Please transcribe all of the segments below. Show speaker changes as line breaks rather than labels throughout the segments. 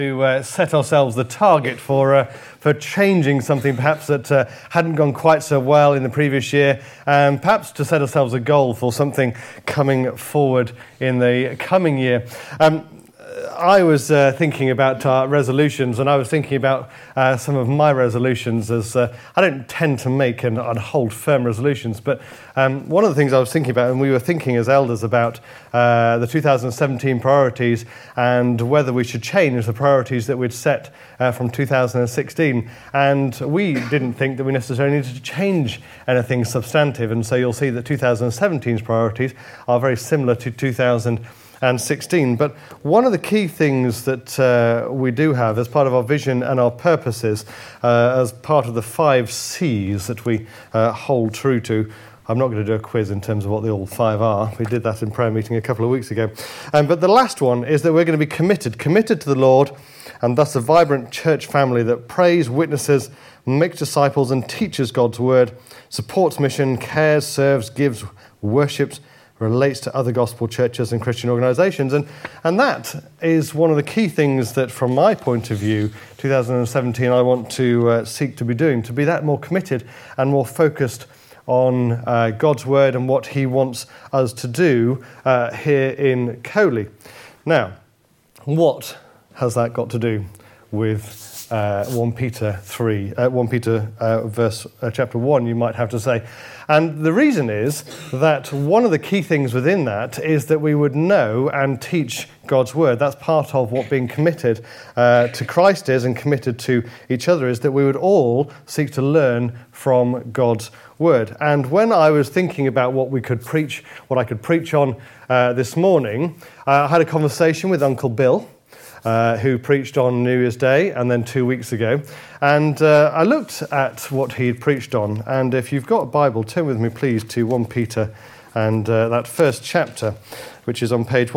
To set ourselves the target for changing something perhaps that hadn't gone quite so well in the previous year, and perhaps to set ourselves a goal for something coming forward in the coming year. I was thinking about our resolutions, and I was thinking about some of my resolutions as I don't tend to make and hold firm resolutions, but one of the things I was thinking about, and we were thinking as elders about the 2017 priorities and whether we should change the priorities that we'd set from 2016, and we didn't think that we necessarily needed to change anything substantive, and so you'll see that 2017's priorities are very similar to 2016. But one of the key things that we do have as part of our vision and our purposes, as part of the 5 C's that we hold true to. I'm not going to do a quiz in terms of what the all 5 are. We did that in prayer meeting a couple of weeks ago. But the last one is that we're going to be committed to the Lord, and thus a vibrant church family that prays, witnesses, makes disciples and teaches God's word, supports mission, cares, serves, gives, worships, relates to other gospel churches and Christian organisations. And that is one of the key things that, from my point of view, 2017 I want to seek to be doing, to be that more committed and more focused on God's word and what he wants us to do here in Coley. Now, what has that got to do with 1 Peter 3, chapter 1, you might have to say. And the reason is that one of the key things within that is that we would know and teach God's word. That's part of what being committed to Christ is, and committed to each other, is that we would all seek to learn from God's word. And when I was thinking about what I could preach on this morning, I had a conversation with Uncle Bill, who preached on New Year's Day and then 2 weeks ago. And I looked at what he'd preached on. And if you've got a Bible, turn with me, please, to 1 Peter and that first chapter, which is on page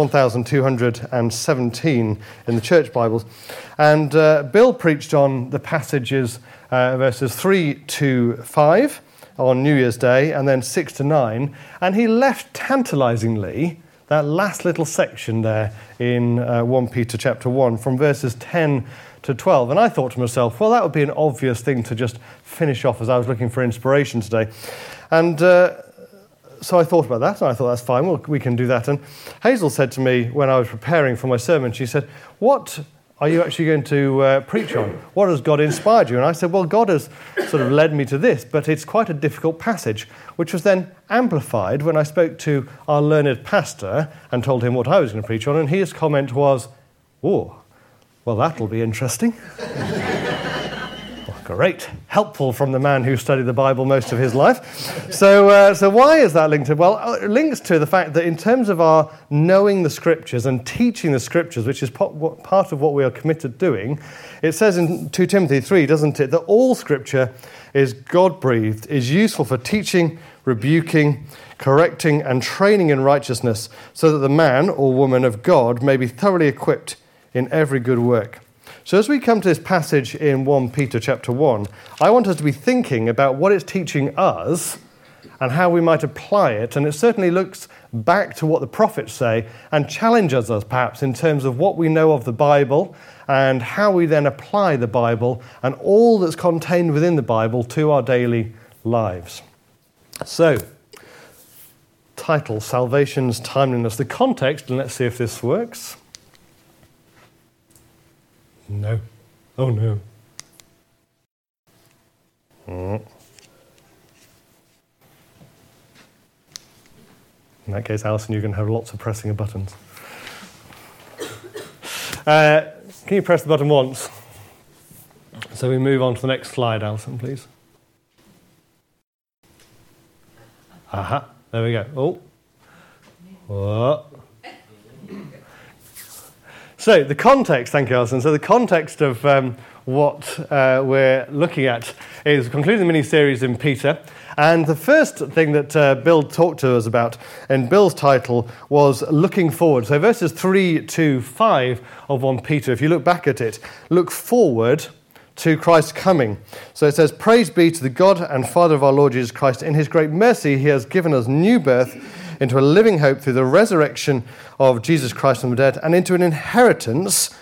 1217 in the church Bibles. And Bill preached on the passages, verses 3 to 5 on New Year's Day, and then 6 to 9. And he left tantalizingly that last little section there in 1 Peter chapter 1, from verses 10 to 12. And I thought to myself, well, that would be an obvious thing to just finish off as I was looking for inspiration today. And so I thought about that, and I thought, that's fine, well, we can do that. And Hazel said to me when I was preparing for my sermon, she said, what are you actually going to preach on? What has God inspired you? And I said, well, God has sort of led me to this, but it's quite a difficult passage, which was then amplified when I spoke to our learned pastor and told him what I was going to preach on, and his comment was, oh, well, that'll be interesting. Well, great. Helpful from the man who studied the Bible most of his life. So why is that linked to? Well, it links to the fact that in terms of our knowing the Scriptures and teaching the Scriptures, which is part of what we are committed doing, it says in 2 Timothy 3, doesn't it, that all Scripture is God-breathed, is useful for teaching, rebuking, correcting, and training in righteousness, so that the man or woman of God may be thoroughly equipped in every good work. So as we come to this passage in 1 Peter chapter 1, I want us to be thinking about what it's teaching us and how we might apply it. And it certainly looks back to what the prophets say and challenges us perhaps in terms of what we know of the Bible and how we then apply the Bible and all that's contained within the Bible to our daily lives. So, title, Salvation's Timeliness. The context, and let's see if this works. No. Oh, no. In that case, Alison, you're going to have lots of pressing of buttons. Can you press the button once? So we move on to the next slide, Alison, please. Aha, there we go. Oh. Whoa. So the context, thank you, Alison. So the context of what we're looking at is concluding the mini-series in Peter. And the first thing that Bill talked to us about in Bill's title was looking forward. So verses 3 to 5 of 1 Peter, if you look back at it, look forward to Christ's coming. So it says, "Praise be to the God and Father of our Lord Jesus Christ. In his great mercy, he has given us new birth into a living hope through the resurrection of Jesus Christ from the dead, and into an inheritance,"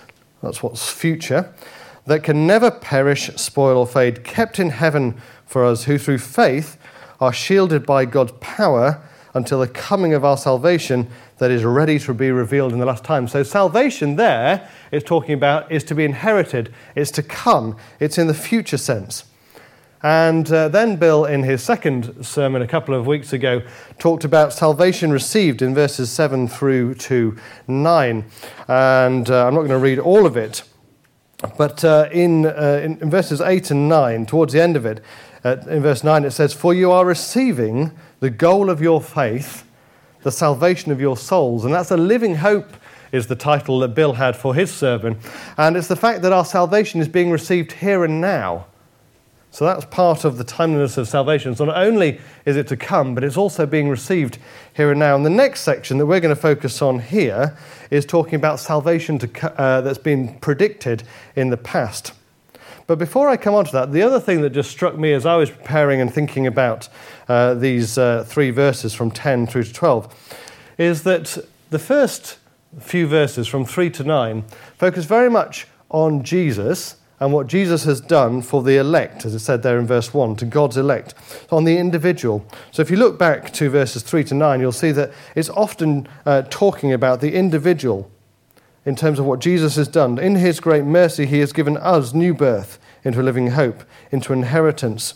that's what's future, that can never perish, spoil or fade, kept in heaven for us, who through faith are shielded by God's power until the coming of our salvation that is ready to be revealed in the last time. So salvation there is talking about is to be inherited, it's to come, it's in the future sense. And then Bill, in his second sermon a couple of weeks ago, talked about salvation received in verses 7 through to 9. And I'm not going to read all of it, but in verses 8 and 9, towards the end of it, in verse 9 it says, "For you are receiving the goal of your faith, the salvation of your souls." And that's a living hope, is the title that Bill had for his sermon. And it's the fact that our salvation is being received here and now. So that's part of the timeliness of salvation. So not only is it to come, but it's also being received here and now. And the next section that we're going to focus on here is talking about salvation that's been predicted in the past. But before I come on to that, the other thing that just struck me as I was preparing and thinking about these three verses from 10 through to 12 is that the first few verses from 3 to 9 focus very much on Jesus and what Jesus has done for the elect, as it said there in verse 1, to God's elect, on the individual. So if you look back to verses 3 to 9, you'll see that it's often talking about the individual in terms of what Jesus has done. In his great mercy, he has given us new birth into a living hope, into inheritance.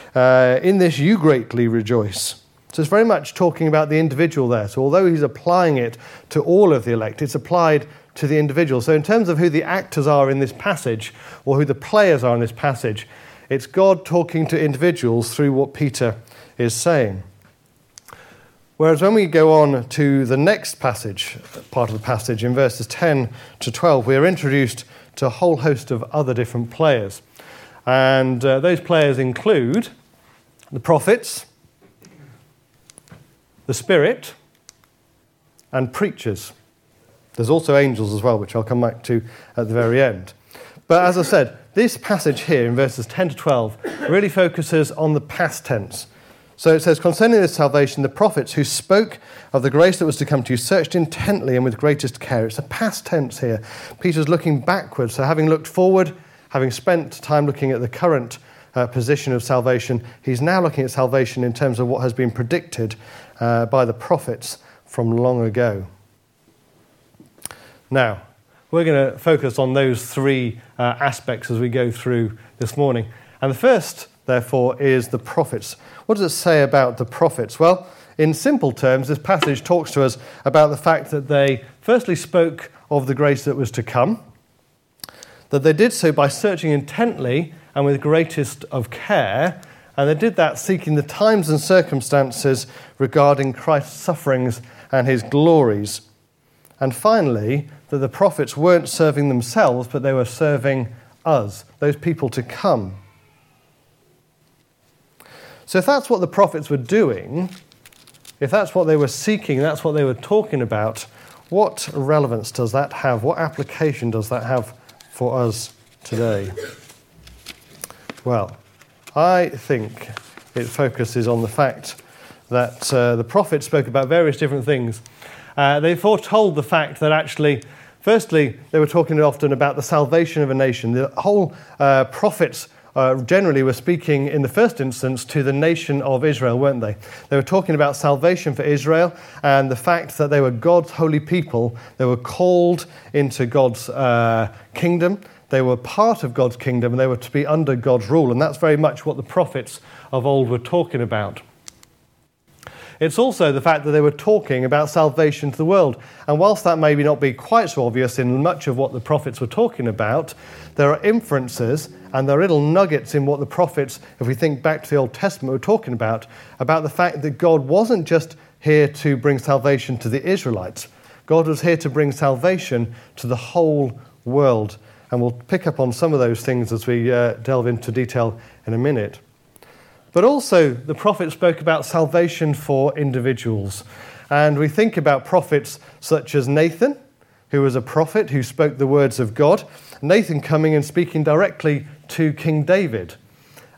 In this you greatly rejoice. So it's very much talking about the individual there. So although he's applying it to all of the elect, it's applied to the individual. So in terms of who the actors are in this passage, or who the players are in this passage, it's God talking to individuals through what Peter is saying. Whereas when we go on to the next passage, part of the passage, in verses 10 to 12, we are introduced to a whole host of other different players. And those players include the prophets, the Spirit, and preachers. There's also angels as well, which I'll come back to at the very end. But as I said, this passage here in verses 10 to 12 really focuses on the past tense. So it says, "Concerning this salvation, the prophets who spoke of the grace that was to come to you searched intently and with greatest care." It's a past tense here. Peter's looking backwards. So having looked forward, having spent time looking at the current position of salvation, he's now looking at salvation in terms of what has been predicted by the prophets from long ago. Now, we're going to focus on those three aspects as we go through this morning. And the first, therefore, is the prophets. What does it say about the prophets? Well, in simple terms, this passage talks to us about the fact that they firstly spoke of the grace that was to come, that they did so by searching intently and with greatest of care, and they did that seeking the times and circumstances regarding Christ's sufferings and his glories. And finally, that the prophets weren't serving themselves, but they were serving us, those people to come. So if that's what the prophets were doing, if that's what they were seeking, that's what they were talking about, what relevance does that have? What application does that have for us today? Well, I think it focuses on the fact that the prophets spoke about various different things. They foretold the fact that actually, firstly, they were talking often about the salvation of a nation. The whole prophets generally were speaking in the first instance to the nation of Israel, weren't they? They were talking about salvation for Israel and the fact that they were God's holy people. They were called into God's kingdom. They were part of God's kingdom and they were to be under God's rule. And that's very much what the prophets of old were talking about. It's also the fact that they were talking about salvation to the world. And whilst that maybe not be quite so obvious in much of what the prophets were talking about, there are inferences and there are little nuggets in what the prophets, if we think back to the Old Testament, were talking about the fact that God wasn't just here to bring salvation to the Israelites. God was here to bring salvation to the whole world. And we'll pick up on some of those things as we delve into detail in a minute. But also, the prophet spoke about salvation for individuals. And we think about prophets such as Nathan, who was a prophet who spoke the words of God. Nathan coming and speaking directly to King David.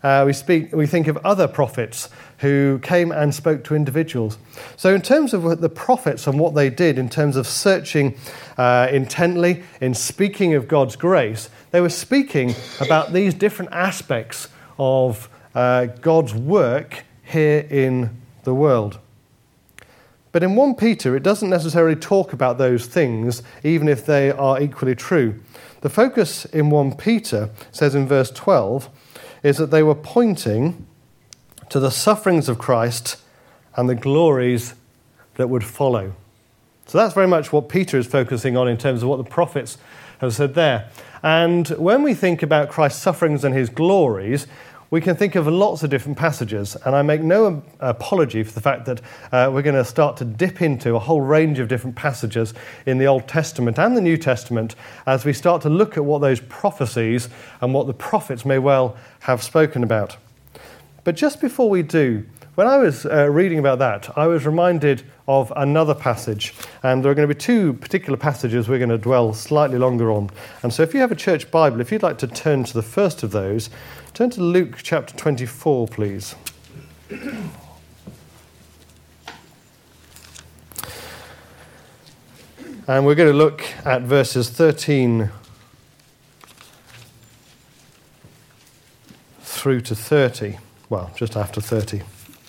We think of other prophets who came and spoke to individuals. So in terms of what the prophets and what they did in terms of searching intently, in speaking of God's grace, they were speaking about these different aspects of God's work here in the world. But in 1 Peter, it doesn't necessarily talk about those things, even if they are equally true. The focus in 1 Peter, says in verse 12, is that they were pointing to the sufferings of Christ and the glories that would follow. So that's very much what Peter is focusing on in terms of what the prophets have said there. And when we think about Christ's sufferings and his glories, we can think of lots of different passages, and I make no apology for the fact that we're going to start to dip into a whole range of different passages in the Old Testament and the New Testament as we start to look at what those prophecies and what the prophets may well have spoken about. But just before we do, when I was reading about that, I was reminded of another passage, and there are going to be two particular passages we're going to dwell slightly longer on. And so if you have a church Bible, if you'd like to turn to the first of those, turn to Luke chapter 24, please. And we're going to look at verses 13 through to 30. Well, just after 30.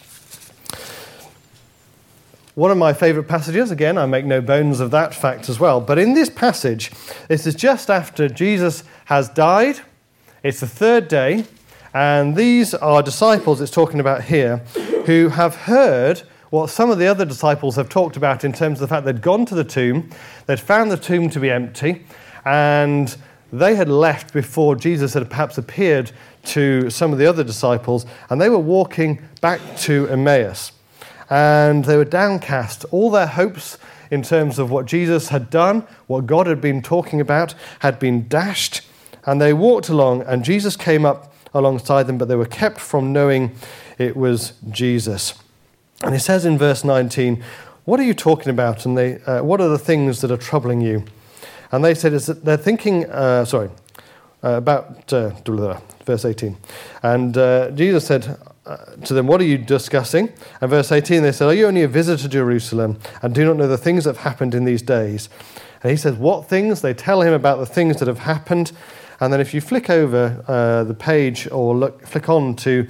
One of my favourite passages, again, I make no bones of that fact as well. But in this passage, this is just after Jesus has died. It's the third day, and these are disciples it's talking about here who have heard what some of the other disciples have talked about in terms of the fact they'd gone to the tomb, they'd found the tomb to be empty, and they had left before Jesus had perhaps appeared to some of the other disciples, and they were walking back to Emmaus. And they were downcast. All their hopes in terms of what Jesus had done, what God had been talking about, had been dashed. And they walked along, and Jesus came up alongside them, but they were kept from knowing it was Jesus. And it says in verse 19, "What are you talking about? And what are the things that are troubling you?" And they said, they're thinking, about verse 18. And Jesus said to them, "What are you discussing?" And verse 18, they said, "Are you only a visitor to Jerusalem and do not know the things that have happened in these days?" And he says, "What things?" They tell him about the things that have happened. And then if you flick over the page or flick on to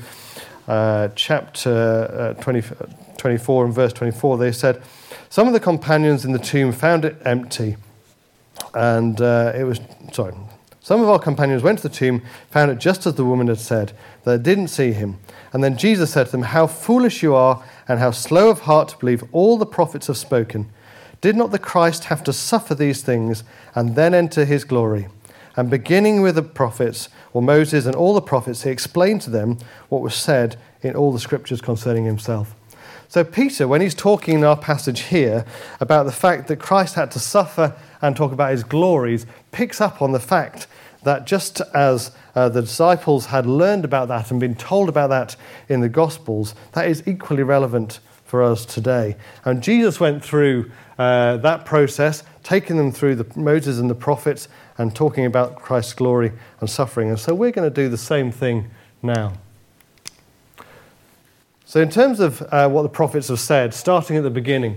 chapter 24 and verse 24, they said, "Some of the companions in the tomb found it empty." And some of our companions went to the tomb, found it just as the woman had said. They didn't see him. And then Jesus said to them, "How foolish you are, and how slow of heart to believe all the prophets have spoken. Did not the Christ have to suffer these things and then enter his glory?" And beginning with the prophets, or Moses and all the prophets, he explained to them what was said in all the scriptures concerning himself. So Peter, when he's talking in our passage here about the fact that Christ had to suffer and talk about his glories, picks up on the fact that just as the disciples had learned about that and been told about that in the Gospels, that is equally relevant for us today. And Jesus went through that process, taking them through the Moses and the prophets and talking about Christ's glory and suffering. And so we're going to do the same thing now. So in terms of what the prophets have said, starting at the beginning,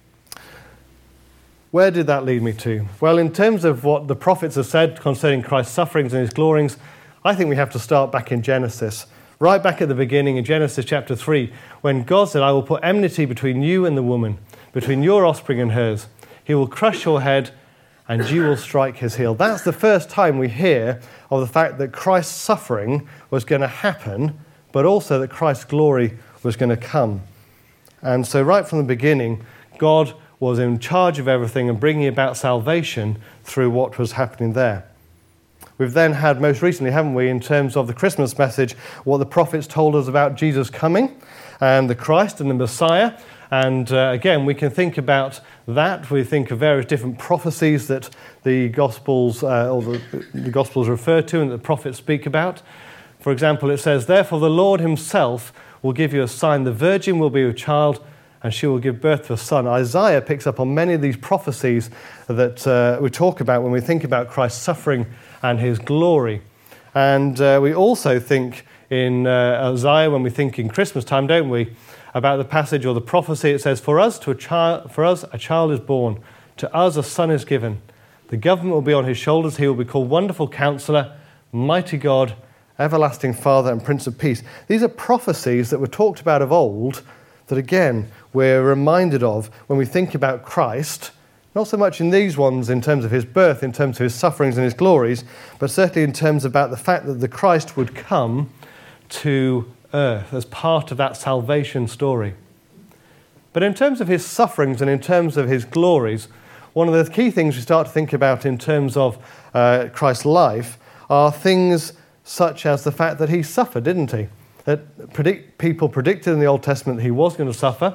where did that lead me to? Well, in terms of what the prophets have said concerning Christ's sufferings and his glories, I think we have to start back in Genesis. Right back at the beginning in Genesis chapter 3, when God said, "I will put enmity between you and the woman, between your offspring and hers. He will crush your head and you will strike his heel." That's the first time we hear of the fact that Christ's suffering was going to happen, but also that Christ's glory was going to come. And so right from the beginning, God was in charge of everything and bringing about salvation through what was happening there. We've then had, most recently, haven't we, in terms of the Christmas message, what the prophets told us about Jesus coming and the Christ and the Messiah. And again, we can think about that. We think of various different prophecies that the Gospels the Gospels refer to and that the prophets speak about. For example, it says, "Therefore the Lord himself will give you a sign. The virgin will be with child, and she will give birth to a son." Isaiah picks up on many of these prophecies that we talk about when we think about Christ's suffering and his glory. And we also think in Isaiah when we think in Christmas time, don't we, about the passage or the prophecy. It says, for us a child is born, to us a son is given. The government will be on his shoulders. He will be called Wonderful Counselor, Mighty God, Everlasting Father, and Prince of Peace. These are prophecies that were talked about of old that, again, we're reminded of when we think about Christ, not so much in these ones in terms of his birth, in terms of his sufferings and his glories, but certainly in terms about the fact that the Christ would come to earth as part of that salvation story. But in terms of his sufferings and in terms of his glories, one of the key things we start to think about in terms of Christ's life are things such as the fact that he suffered, didn't he? That people predicted in the Old Testament that he was going to suffer.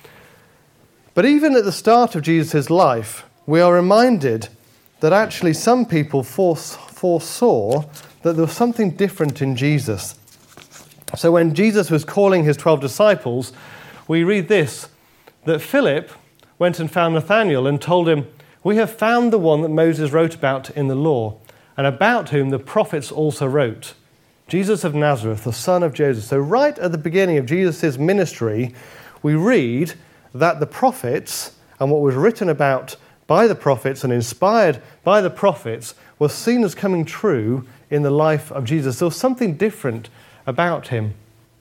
But even at the start of Jesus' life, we are reminded that actually some people foresaw that there was something different in Jesus. So when Jesus was calling his 12 disciples, we read this, that Philip went and found Nathanael and told him, we have found the one that Moses wrote about in the law, and about whom the prophets also wrote, Jesus of Nazareth, the son of Joseph. So right at the beginning of Jesus' ministry, we read that the prophets and what was written about by the prophets and inspired by the prophets was seen as coming true in the life of Jesus. There was something different about him.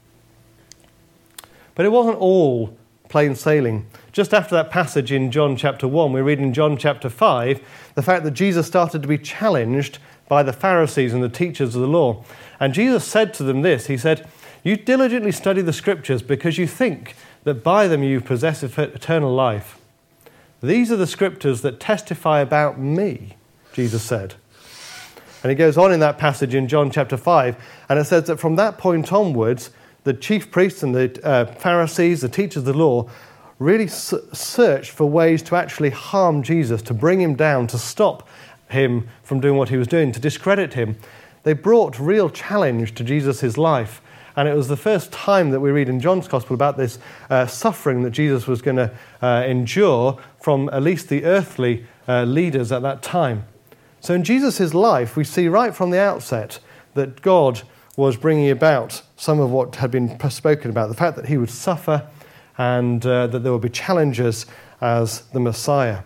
But it wasn't all plain sailing. Just after that passage in John chapter 1, we read in John chapter 5 the fact that Jesus started to be challenged by the Pharisees and the teachers of the law. And Jesus said to them this, he said, you diligently study the scriptures because you think that by them you possess eternal life. These are the scriptures that testify about me, Jesus said. And he goes on in that passage in John chapter 5, and it says that from that point onwards, the chief priests and the Pharisees, the teachers of the law, really searched for ways to actually harm Jesus, to bring him down, to stop him from doing what he was doing, to discredit him. They brought real challenge to Jesus' life. And it was the first time that we read in John's Gospel about this suffering that Jesus was going to endure from at least the earthly leaders at that time. So in Jesus' life, we see right from the outset that God was bringing about some of what had been spoken about, the fact that he would suffer and that there would be challenges as the Messiah.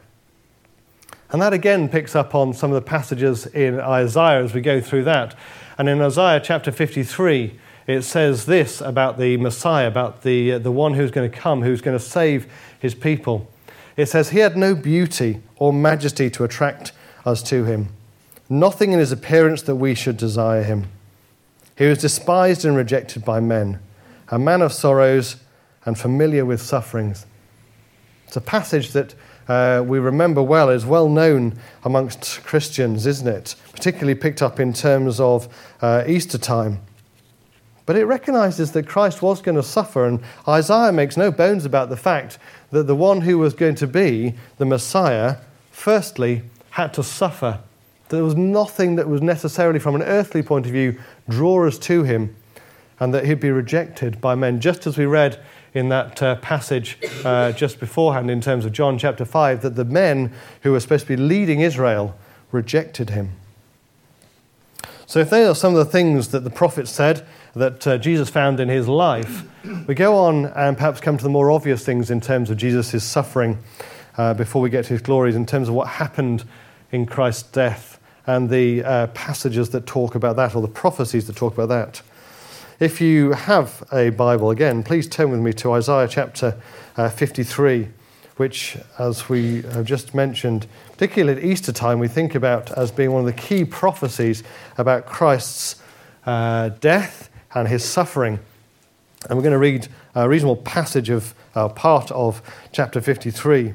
And that again picks up on some of the passages in Isaiah as we go through that. And in Isaiah chapter 53, it says this about the Messiah, about the one who's going to come, who's going to save his people. It says, he had no beauty or majesty to attract us to him, nothing in his appearance that we should desire him. He was despised and rejected by men, a man of sorrows and familiar with sufferings. It's a passage that we remember well, is well known amongst Christians, isn't it? Particularly picked up in terms of Easter time. But it recognises that Christ was going to suffer, and Isaiah makes no bones about the fact that the one who was going to be the Messiah, firstly, had to suffer. There was nothing that was necessarily, from an earthly point of view, draw us to him, and that he'd be rejected by men, just as we read in that passage just beforehand in terms of John chapter 5, that the men who were supposed to be leading Israel rejected him. So if they are some of the things that the prophet said that Jesus found in his life, we go on and perhaps come to the more obvious things in terms of Jesus' suffering before we get to his glories, in terms of what happened in Christ's death and the passages that talk about that, or the prophecies that talk about that. If you have a Bible, again, please turn with me to Isaiah chapter 53, which, as we have just mentioned, particularly at Easter time, we think about as being one of the key prophecies about Christ's death and his suffering. And we're going to read a reasonable passage of part of chapter 53.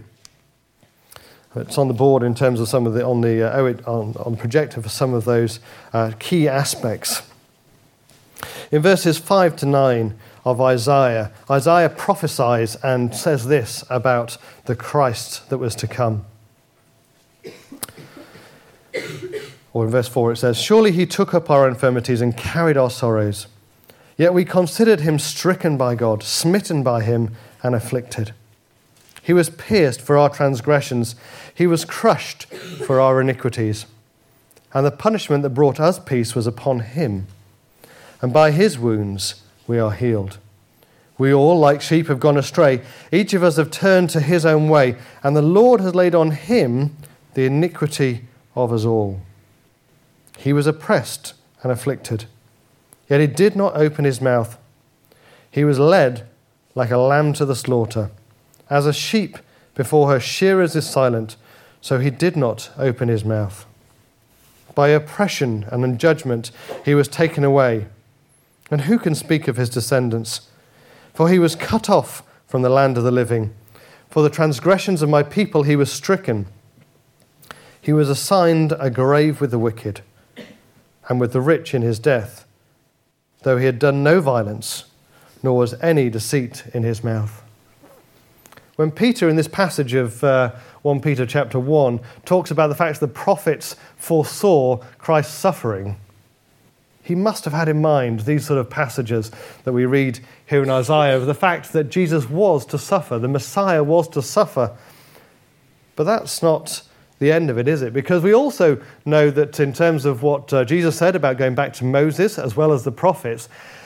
It's on the board in terms of some of the on the projector for some of those key aspects. In verses 5 to 9 of Isaiah, Isaiah prophesies and says this about the Christ that was to come. Or in verse 4 it says, surely he took up our infirmities and carried our sorrows. Yet we considered him stricken by God, smitten by him and afflicted. He was pierced for our transgressions. He was crushed for our iniquities. And the punishment that brought us peace was upon him. and by his wounds we are healed. We all, like sheep, have gone astray. Each of us have turned to his own way, and the Lord has laid on him the iniquity of us all. He was oppressed and afflicted, yet he did not open his mouth. He was led like a lamb to the slaughter. As a sheep before her shearers is silent, so he did not open his mouth. By oppression and in judgment he was taken away. And who can speak of his descendants? For he was cut off from the land of the living. For the transgressions of my people he was stricken. He was assigned a grave with the wicked, and with the rich in his death, though he had done no violence, nor was any deceit in his mouth. When Peter, in this passage of 1 Peter chapter 1, talks about the fact that the prophets foresaw Christ's suffering, he must have had in mind these sort of passages that we read here in Isaiah of the fact that Jesus was to suffer, the Messiah was to suffer. But that's not the end of it, is it? Because we also know that in terms of what Jesus said about going back to Moses as well as the prophets,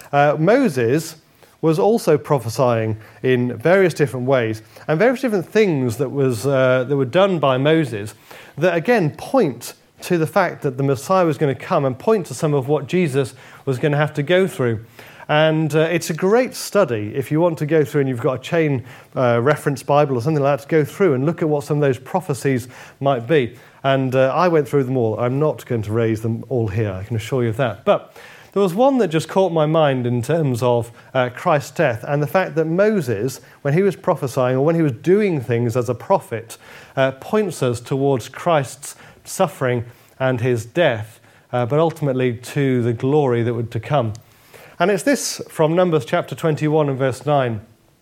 Moses was also prophesying in various different ways and various different things that were done by Moses that again point to the fact that the Messiah was going to come and point to some of what Jesus was going to have to go through. And it's a great study if you want to go through and you've got a chain reference Bible or something like that to go through and look at what some of those prophecies might be. And I went through them all. I'm not going to raise them all here, I can assure you of that. But there was one that just caught my mind in terms of Christ's death and the fact that Moses, when he was prophesying or when he was doing things as a prophet, points us towards Christ's suffering and his death, but ultimately to the glory that would to come. And it's this from Numbers chapter 21 and verse 9.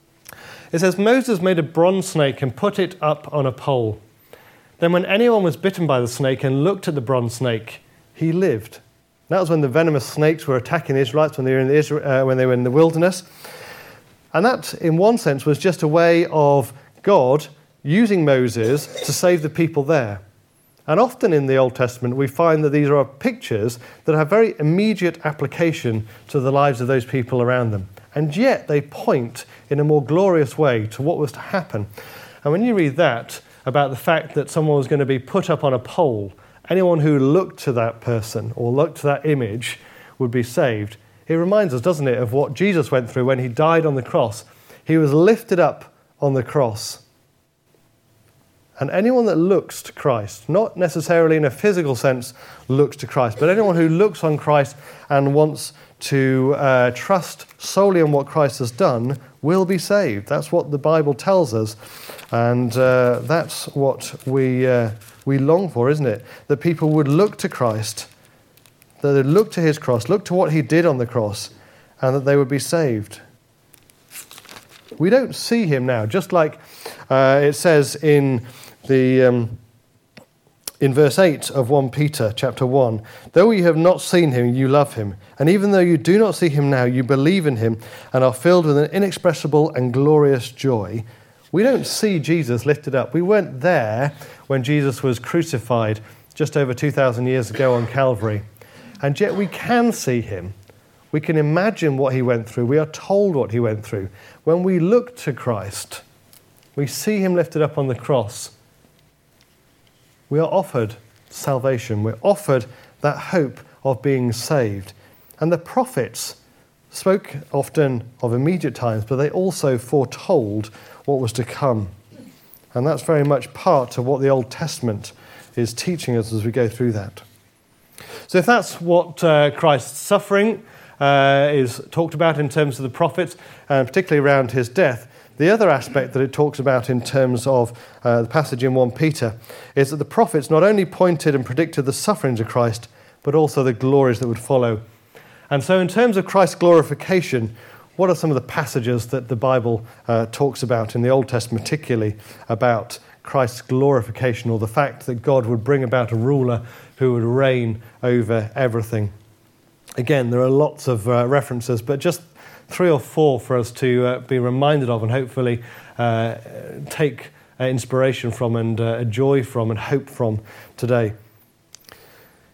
It says, Moses made a bronze snake and put it up on a pole. Then when anyone was bitten by the snake and looked at the bronze snake, he lived. That was when the venomous snakes were attacking the Israelites when they were in the wilderness. And that, in one sense, was just a way of God using Moses to save the people there. And often in the Old Testament, we find that these are pictures that have very immediate application to the lives of those people around them. And yet they point in a more glorious way to what was to happen. And when you read that about the fact that someone was going to be put up on a pole, anyone who looked to that person or looked to that image would be saved. It reminds us, doesn't it, of what Jesus went through when he died on the cross. He was lifted up on the cross. And anyone that looks to Christ, not necessarily in a physical sense looks to Christ, but anyone who looks on Christ and wants to trust solely on what Christ has done will be saved. That's what the Bible tells us. And that's what we long for, isn't it? That people would look to Christ, that they'd look to his cross, look to what he did on the cross, and that they would be saved. We don't see him now, just like it says in verse 8 of 1 Peter chapter 1, though you have not seen him, you love him. And even though you do not see him now, you believe in him and are filled with an inexpressible and glorious joy. We don't see Jesus lifted up. We weren't there when Jesus was crucified just over 2,000 years ago on Calvary. And yet we can see him. We can imagine what he went through. We are told what he went through. When we look to Christ, we see him lifted up on the cross. We are offered salvation. We're offered that hope of being saved. And the prophets spoke often of immediate times, but they also foretold what was to come. And that's very much part of what the Old Testament is teaching us as we go through that. So if that's what Christ's suffering is talked about in terms of the prophets, and particularly around his death, the other aspect that it talks about in terms of the passage in 1 Peter is that the prophets not only pointed and predicted the sufferings of Christ, but also the glories that would follow. And so in terms of Christ's glorification, what are some of the passages that the Bible talks about in the Old Testament, particularly about Christ's glorification, or the fact that God would bring about a ruler who would reign over everything? Again, there are lots of references, but just 3 or 4 for us to be reminded of and hopefully take inspiration from and joy from and hope from today.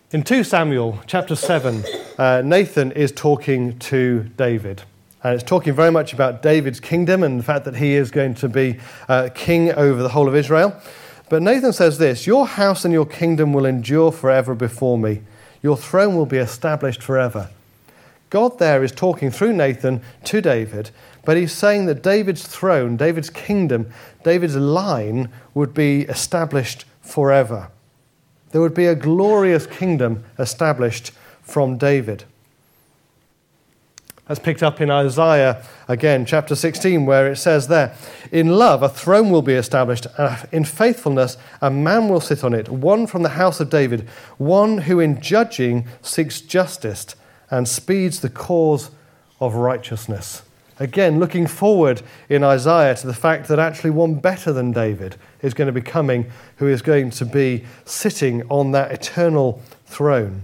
In 2 Samuel chapter 7, Nathan is talking to David. And it's talking very much about David's kingdom and the fact that he is going to be king over the whole of Israel. But Nathan says this, "Your house and your kingdom will endure forever before me. Your throne will be established forever." God there is talking through Nathan to David, but he's saying that David's throne, David's kingdom, David's line would be established forever. There would be a glorious kingdom established from David. That's picked up in Isaiah, again, chapter 16, where it says there, "In love a throne will be established, in faithfulness a man will sit on it, one from the house of David, one who in judging seeks justice and speeds the cause of righteousness." Again, looking forward in Isaiah to the fact that actually one better than David is going to be coming, who is going to be sitting on that eternal throne.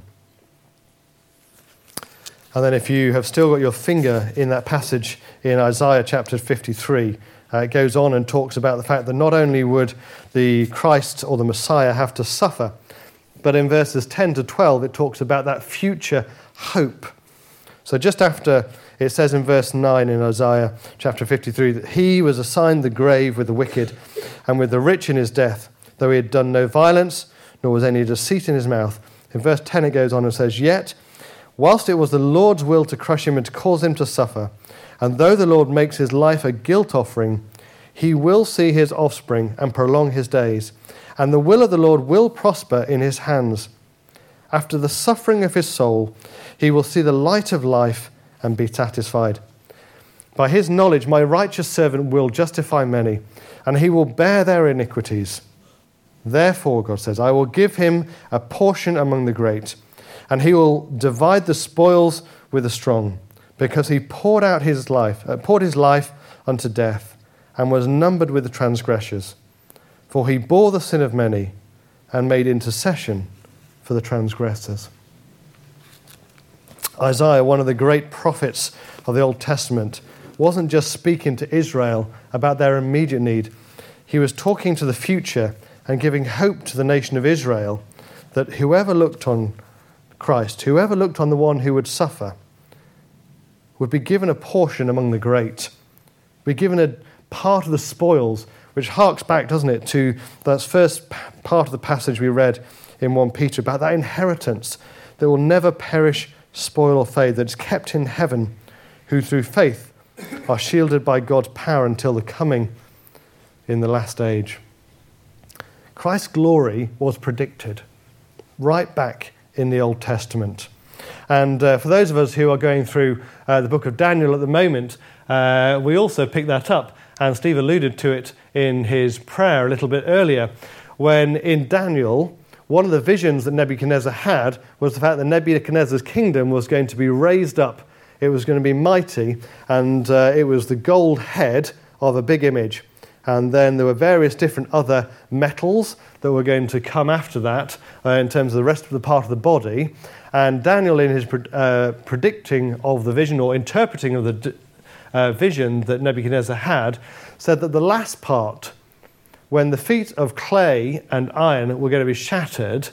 And then if you have still got your finger in that passage in Isaiah chapter 53, it goes on and talks about the fact that not only would the Christ or the Messiah have to suffer, but in verses 10 to 12 it talks about that future hope. So just after, it says in verse 9 in Isaiah chapter 53 that he was assigned the grave with the wicked and with the rich in his death, though he had done no violence, nor was any deceit in his mouth. In verse 10 it goes on and says, "Yet, whilst it was the Lord's will to crush him and to cause him to suffer, and though the Lord makes his life a guilt offering, he will see his offspring and prolong his days, and the will of the Lord will prosper in his hands. After the suffering of his soul, he will see the light of life and be satisfied. By his knowledge, my righteous servant will justify many, and he will bear their iniquities. Therefore, God says, I will give him a portion among the great, and he will divide the spoils with the strong, because he poured his life unto death, and was numbered with the transgressors. For he bore the sin of many, and made intercession for the transgressors." Isaiah, one of the great prophets of the Old Testament, wasn't just speaking to Israel about their immediate need. He was talking to the future and giving hope to the nation of Israel that whoever looked on Christ, whoever looked on the one who would suffer, would be given a portion among the great, be given a part of the spoils, which harks back, doesn't it, to that first part of the passage we read in 1 Peter about that inheritance that will never perish, spoil or fade, that is kept in heaven, who through faith are shielded by God's power until the coming in the last age. Christ's glory was predicted right back in the Old Testament. And for those of us who are going through the book of Daniel at the moment, we also pick that up, and Steve alluded to it in his prayer a little bit earlier, when in Daniel, one of the visions that Nebuchadnezzar had was the fact that Nebuchadnezzar's kingdom was going to be raised up. It was going to be mighty, and it was the gold head of a big image. And then there were various different other metals that were going to come after that in terms of the rest of the part of the body. And Daniel, in his predicting of the vision or interpreting of the vision that Nebuchadnezzar had, said that the last part, when the feet of clay and iron were going to be shattered,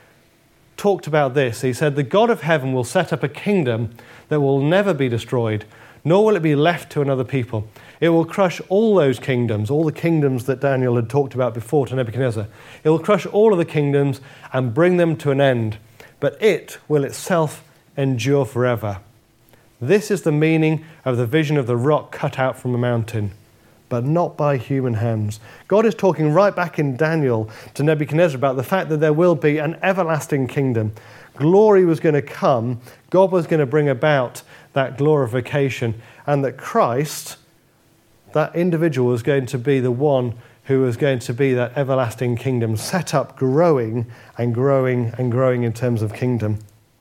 talked about this. He said, the God of heaven will set up a kingdom that will never be destroyed, nor will it be left to another people. It will crush all those kingdoms, all the kingdoms that Daniel had talked about before to Nebuchadnezzar. It will crush all of the kingdoms and bring them to an end, but it will itself endure forever. This is the meaning of the vision of the rock cut out from a mountain, but not by human hands. God is talking right back in Daniel to Nebuchadnezzar about the fact that there will be an everlasting kingdom. Glory was going to come. God was going to bring about that glorification, and that Christ, that individual, was going to be the one who was going to be that everlasting kingdom, set up, growing and growing and growing in terms of kingdom.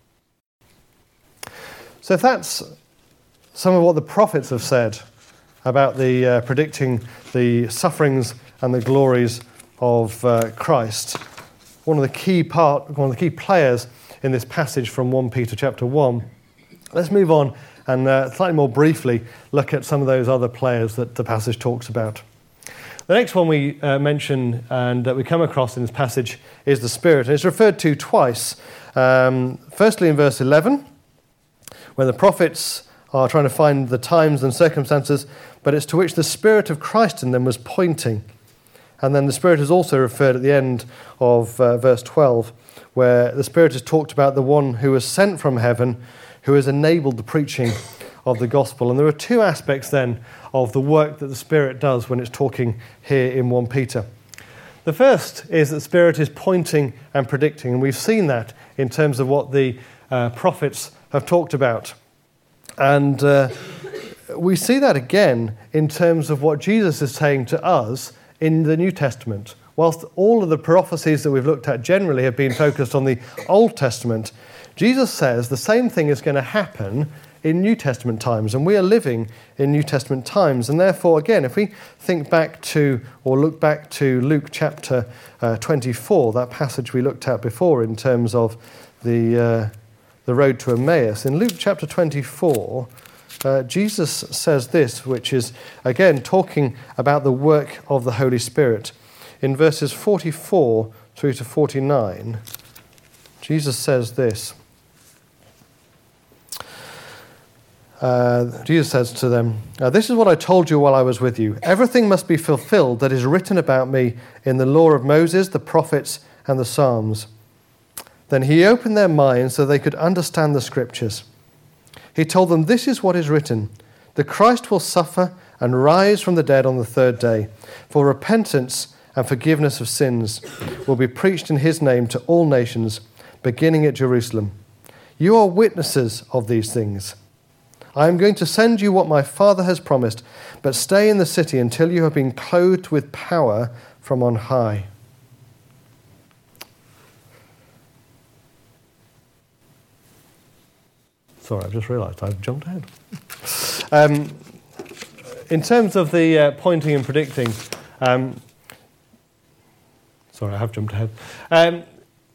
So if that's some of what the prophets have said about the predicting the sufferings and the glories of Christ, one of the key players in this passage from 1 Peter chapter 1, let's move on and slightly more briefly look at some of those other players that the passage talks about. The next one we mention and that we come across in this passage is the Spirit. And it's referred to twice. Firstly in verse 11, when the prophets are trying to find the times and circumstances, but it's to which the Spirit of Christ in them was pointing. And then the Spirit is also referred at the end of verse 12, where the Spirit is talked about the one who was sent from heaven, who has enabled the preaching of the gospel. And there are two aspects then of the work that the Spirit does when it's talking here in 1 Peter. The first is that the Spirit is pointing and predicting, and we've seen that in terms of what the prophets have talked about. And we see that again in terms of what Jesus is saying to us in the New Testament. Whilst all of the prophecies that we've looked at generally have been focused on the Old Testament, Jesus says the same thing is going to happen in New Testament times, and we are living in New Testament times. And therefore, again, if we think back to, or look back to Luke chapter 24, that passage we looked at before in terms of the road to Emmaus, in Luke chapter 24, Jesus says this, which is, again, talking about the work of the Holy Spirit. In verses 44 through to 49, Jesus says this. Jesus says to them, "This is what I told you while I was with you. Everything must be fulfilled that is written about me in the law of Moses, the prophets, and the Psalms." Then he opened their minds so they could understand the Scriptures. He told them, "This is what is written. The Christ will suffer and rise from the dead on the third day. For repentance and forgiveness of sins will be preached in his name to all nations, beginning at Jerusalem. You are witnesses of these things. I am going to send you what my Father has promised, but stay in the city until you have been clothed with power from on high." Sorry, I've just realised I've jumped ahead. In terms of the pointing and predicting, sorry, I have jumped ahead.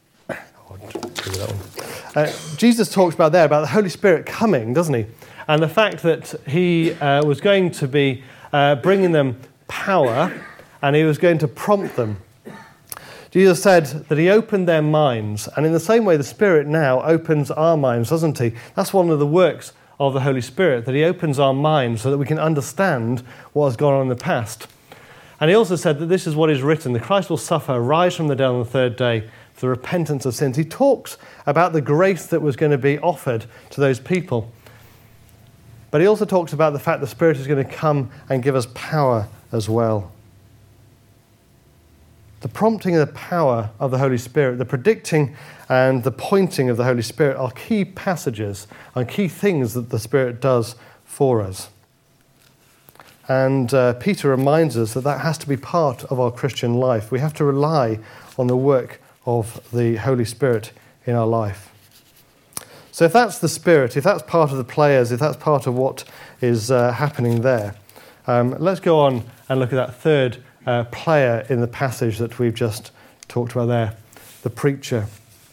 Jesus talks about the Holy Spirit coming, doesn't he? And the fact that he was going to be bringing them power and he was going to prompt them. Jesus said that he opened their minds, and in the same way the Spirit now opens our minds, doesn't he? That's one of the works of the Holy Spirit, that he opens our minds so that we can understand what has gone on in the past. And he also said that this is what is written, the Christ will suffer, rise from the dead on the third day for the repentance of sins. He talks about the grace that was going to be offered to those people. But he also talks about the fact the Spirit is going to come and give us power as well. The prompting and the power of the Holy Spirit, the predicting and the pointing of the Holy Spirit are key passages and key things that the Spirit does for us. And Peter reminds us that that has to be part of our Christian life. We have to rely on the work of the Holy Spirit in our life. So if that's the Spirit, if that's part of the players, if that's part of what is happening there, let's go on and look at that third player in the passage that we've just talked about there, the preacher.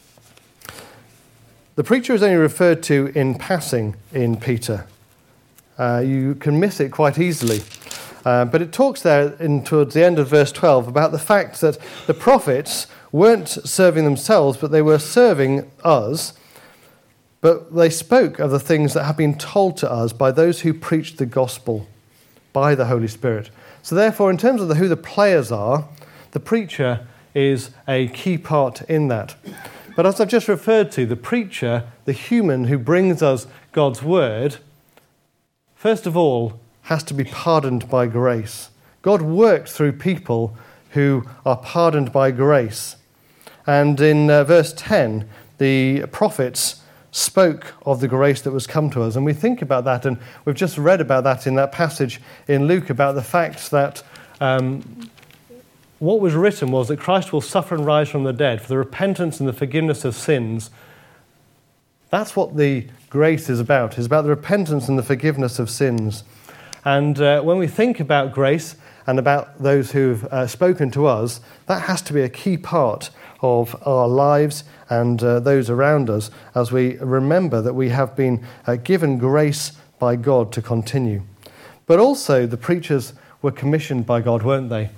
The preacher is only referred to in passing in Peter. You can miss it quite easily. But it talks there towards the end of verse 12 about the fact that the prophets weren't serving themselves, but they were serving us. But they spoke of the things that have been told to us by those who preached the gospel by the Holy Spirit. So therefore, in terms of who the players are, the preacher is a key part in that. But as I've just referred to, the preacher, the human who brings us God's word, first of all, has to be pardoned by grace. God works through people who are pardoned by grace. And in verse 10, the prophets spoke of the grace that was come to us. And we think about that, and we've just read about that in that passage in Luke about the fact that what was written was that Christ will suffer and rise from the dead for the repentance and the forgiveness of sins. That's what the grace is about. It's about the repentance and the forgiveness of sins. And when we think about grace and about those who've spoken to us, that has to be a key part of our lives and those around us as we remember that we have been given grace by God to continue. But also the preachers were commissioned by God, weren't they?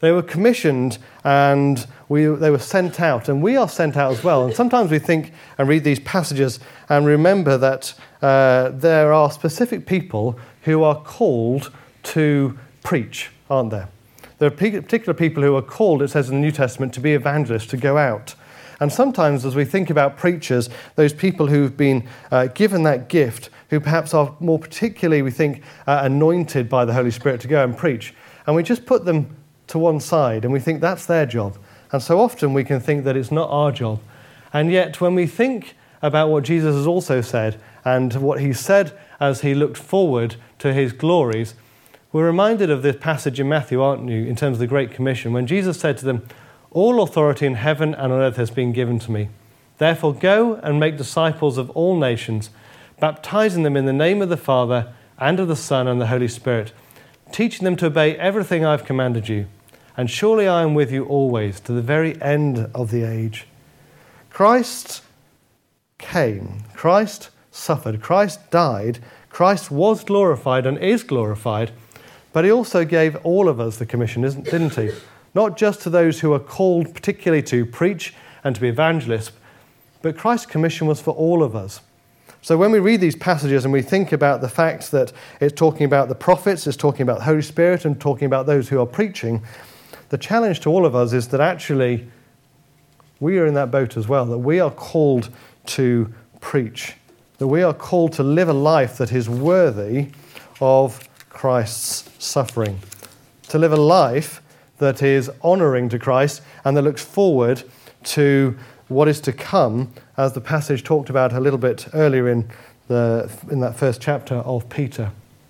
They were commissioned and they were sent out, and we are sent out as well. And sometimes we think and read these passages and remember that there are specific people who are called to preach, aren't there? There are particular people who are called, it says in the New Testament, to be evangelists, to go out. And sometimes as we think about preachers, those people who've been given that gift, who perhaps are more particularly, we think, anointed by the Holy Spirit to go and preach, and we just put them to one side and we think that's their job. And so often we can think that it's not our job. And yet when we think about what Jesus has also said and what he said as he looked forward to his glories, we're reminded of this passage in Matthew, aren't you, in terms of the Great Commission, when Jesus said to them, "All authority in heaven and on earth has been given to me. Therefore go and make disciples of all nations, baptizing them in the name of the Father and of the Son and the Holy Spirit, teaching them to obey everything I've commanded you. And surely I am with you always, to the very end of the age." Christ came, Christ suffered, Christ died, Christ was glorified and is glorified, but he also gave all of us the commission, didn't he? Not just to those who are called particularly to preach and to be evangelists, but Christ's commission was for all of us. So when we read these passages and we think about the fact that it's talking about the prophets, it's talking about the Holy Spirit and talking about those who are preaching, the challenge to all of us is that actually we are in that boat as well, that we are called to preach, that we are called to live a life that is worthy of Christ's suffering, to live a life that is honouring to Christ and that looks forward to what is to come, as the passage talked about a little bit earlier in that first chapter of Peter.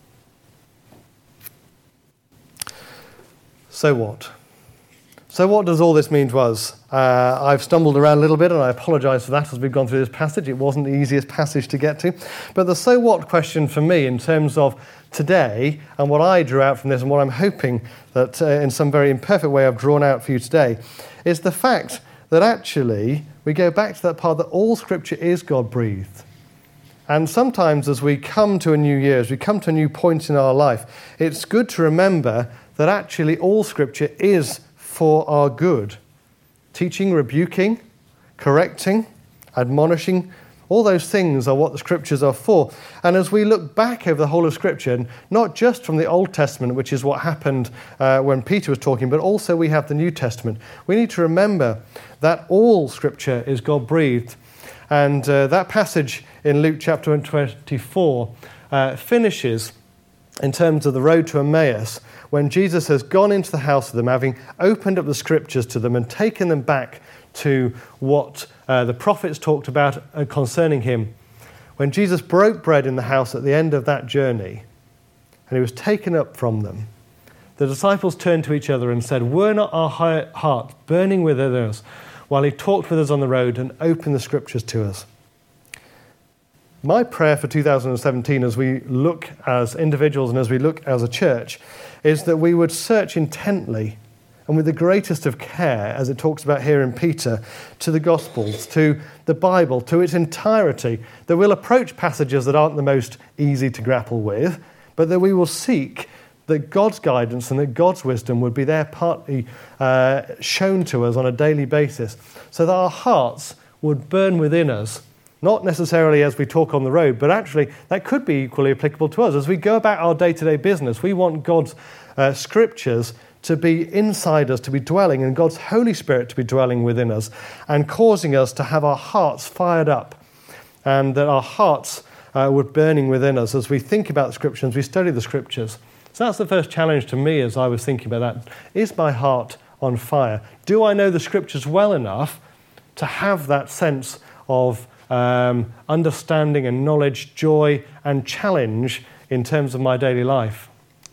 So what? So what does all this mean to us? I've stumbled around a little bit, and I apologise for that as we've gone through this passage. It wasn't the easiest passage to get to. But the so what question for me in terms of today and what I drew out from this and what I'm hoping that in some very imperfect way I've drawn out for you today is the fact that actually we go back to that part that all Scripture is God-breathed. And sometimes as we come to a new year, as we come to a new point in our life, it's good to remember that actually all Scripture is for our good. Teaching, rebuking, correcting, admonishing, all those things are what the Scriptures are for. And as we look back over the whole of Scripture, and not just from the Old Testament, which is what happened when Peter was talking, but also we have the New Testament, we need to remember that all Scripture is God-breathed. And that passage in Luke chapter 24 finishes in terms of the road to Emmaus, when Jesus has gone into the house of them, having opened up the Scriptures to them and taken them back to what the prophets talked about concerning him. When Jesus broke bread in the house at the end of that journey, and he was taken up from them, the disciples turned to each other and said, "Were not our hearts burning within us while he talked with us on the road and opened the Scriptures to us?" My prayer for 2017 as we look as individuals and as we look as a church is that we would search intently and with the greatest of care, as it talks about here in Peter, to the Gospels, to the Bible, to its entirety, that we'll approach passages that aren't the most easy to grapple with, but that we will seek that God's guidance and that God's wisdom would be there partly shown to us on a daily basis, so that our hearts would burn within us. Not necessarily as we talk on the road, but actually that could be equally applicable to us. As we go about our day-to-day business, we want God's Scriptures to be inside us, to be dwelling, and God's Holy Spirit to be dwelling within us and causing us to have our hearts fired up, and that our hearts were burning within us as we think about the Scriptures, as we study the Scriptures. So that's the first challenge to me as I was thinking about that. Is my heart on fire? Do I know the Scriptures well enough to have that sense of understanding and knowledge, joy and challenge in terms of my daily life?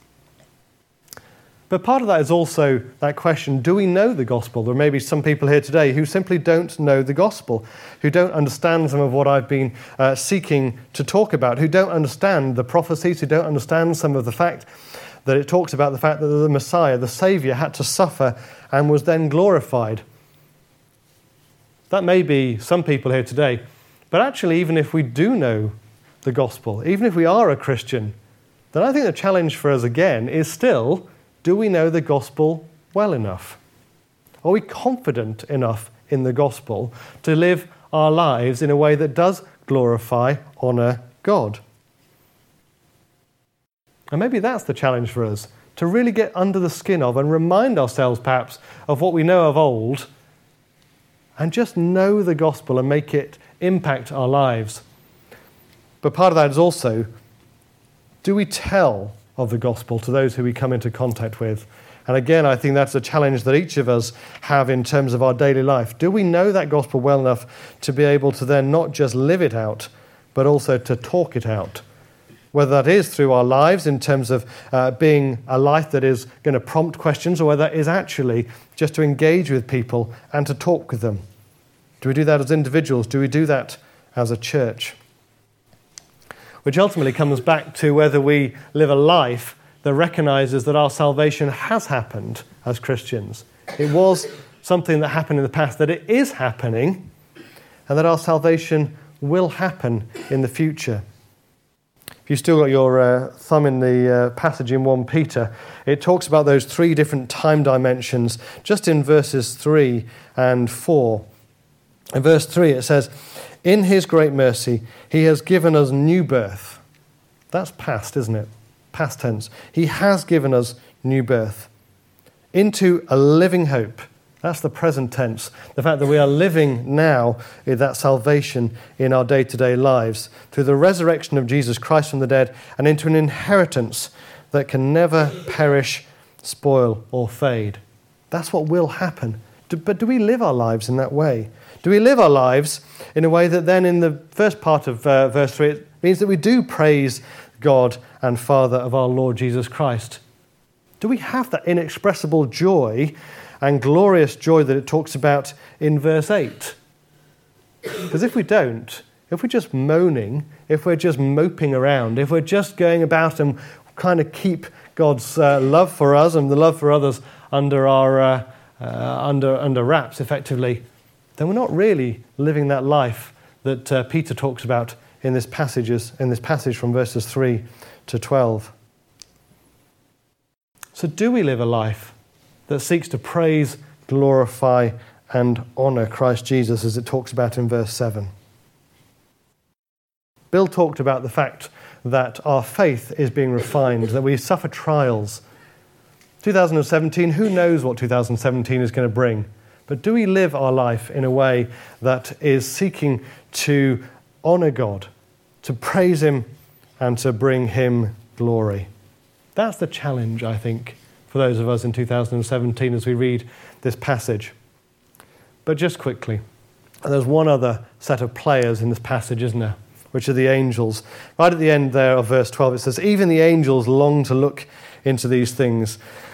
But part of that is also that question, do we know the gospel? There may be some people here today who simply don't know the gospel, who don't understand some of what I've been seeking to talk about, who don't understand the prophecies, who don't understand some of the fact that it talks about the fact that the Messiah, the Saviour, had to suffer and was then glorified. That may be some people here today. But actually, even if we do know the gospel, even if we are a Christian, then I think the challenge for us again is still, do we know the gospel well enough? Are we confident enough in the gospel to live our lives in a way that does glorify, honour God? And maybe that's the challenge for us, to really get under the skin of and remind ourselves perhaps of what we know of old and just know the gospel and make it impact our lives. But part of that is also, do we tell of the gospel to those who we come into contact with? And again, I think that's a challenge that each of us have in terms of our daily life. Do we know that gospel well enough to be able to then not just live it out, but also to talk it out? Whether that is through our lives in terms of being a life that is going to prompt questions, or whether that is actually just to engage with people and to talk with them. Do we do that as individuals? Do we do that as a church? Which ultimately comes back to whether we live a life that recognises that our salvation has happened as Christians. It was something that happened in the past, that it is happening, and that our salvation will happen in the future. If you've still got your thumb in the passage in 1 Peter, it talks about those three different time dimensions just in verses 3 and 4. In verse 3 it says, "In his great mercy he has given us new birth." That's past, isn't it? Past tense. He has given us new birth into a living hope. That's the present tense. The fact that we are living now in that salvation in our day-to-day lives through the resurrection of Jesus Christ from the dead and into an inheritance that can never perish, spoil, or fade. That's what will happen. But do we live our lives in that way? Do we live our lives in a way that then in the first part of verse 3 it means that we do praise God and Father of our Lord Jesus Christ? Do we have that inexpressible joy and glorious joy that it talks about in verse 8? Because if we don't, if we're just moaning, if we're just moping around, if we're just going about and kind of keep God's love for us and the love for others under our under wraps, effectively, then we're not really living that life that Peter talks about in this passage from verses 3 to 12. So do we live a life that seeks to praise, glorify, and honour Christ Jesus, as it talks about in verse 7? Bill talked about the fact that our faith is being refined, that we suffer trials. 2017, who knows what 2017 is going to bring? But do we live our life in a way that is seeking to honour God, to praise Him, and to bring Him glory? That's the challenge, I think, for those of us in 2017 as we read this passage. But just quickly, there's one other set of players in this passage, isn't there? Which are the angels. Right at the end there of verse 12, it says, "Even the angels long to look into these things."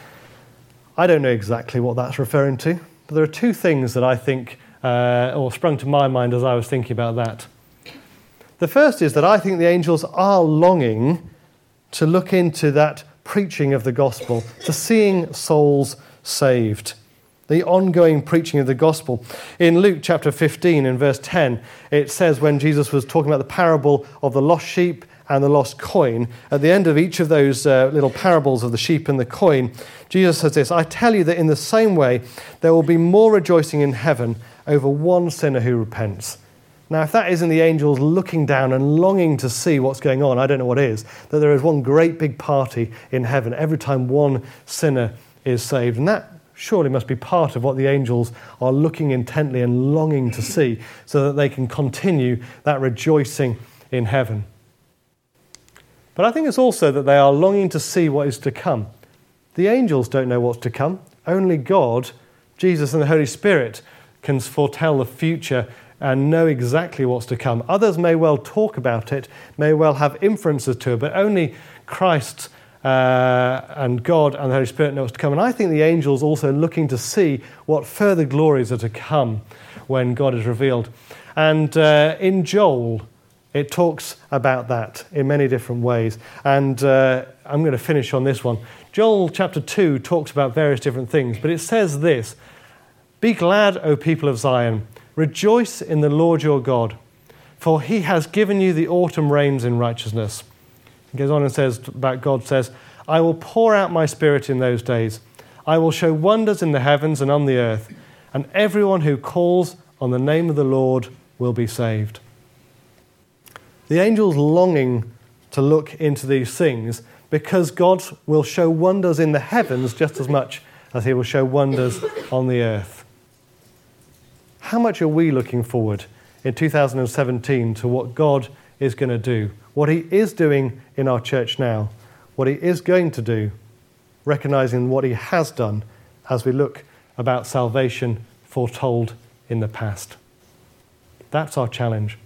I don't know exactly what that's referring to, but there are two things that I think, or sprung to my mind as I was thinking about that. The first is that I think the angels are longing to look into that preaching of the gospel, to seeing souls saved, the ongoing preaching of the gospel. In Luke chapter 15 in verse 10, it says when Jesus was talking about the parable of the lost sheep and the lost coin, at the end of each of those little parables of the sheep and the coin, Jesus says this, "I tell you that in the same way there will be more rejoicing in heaven over one sinner who repents." Now, if that isn't the angels looking down and longing to see what's going on, I don't know what is, that there is one great big party in heaven every time one sinner is saved. And that surely must be part of what the angels are looking intently and longing to see so that they can continue that rejoicing in heaven. But I think it's also that they are longing to see what is to come. The angels don't know what's to come. Only God, Jesus and the Holy Spirit can foretell the future and know exactly what's to come. Others may well talk about it, may well have inferences to it, but only Christ and God and the Holy Spirit know what's to come. And I think the angels also looking to see what further glories are to come when God is revealed. And in Joel, it talks about that in many different ways. And I'm going to finish on this one. Joel chapter 2 talks about various different things, but it says this, "Be glad, O people of Zion. Rejoice in the Lord your God, for he has given you the autumn rains in righteousness." He goes on and says about God says, "I will pour out my spirit in those days. I will show wonders in the heavens and on the earth, and everyone who calls on the name of the Lord will be saved. The angel's longing to look into these things because God will show wonders in the heavens just as much as he will show wonders on the earth. How much are we looking forward in 2017 to what God is going to do, what he is doing in our church now, what he is going to do, recognizing what he has done as we look about salvation foretold in the past? That's our challenge.